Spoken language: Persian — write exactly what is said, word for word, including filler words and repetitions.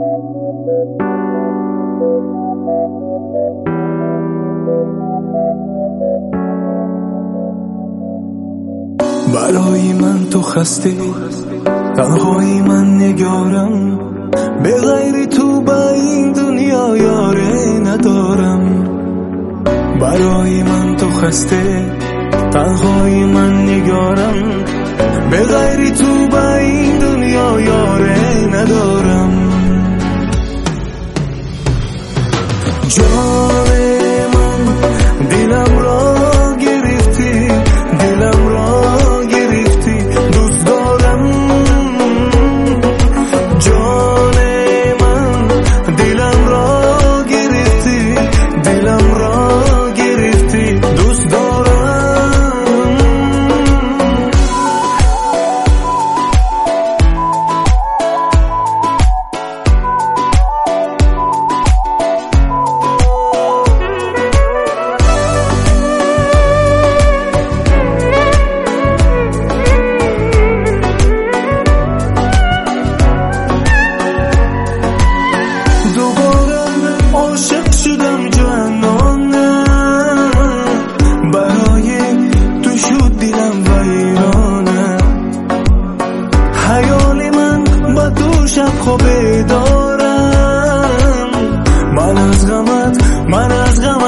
برای من تو خسته، تنهایی من نگارم، به غیر تو با این دنیا یاره ندارم. برای من تو خسته، تنهایی من نگارم، به غیر تو با این دنیا یاره ندارم. جان من دلم را گرفتی، دلم را گرفتی، دوست دارم. جان من دلم را گرفتی، دلم را گرفتی، دوست دارم. عاشق شدم جانانه، برای تو شد دلم ویرانه. خیال من با تو شب خوابه دارم، من از غمت، من از غم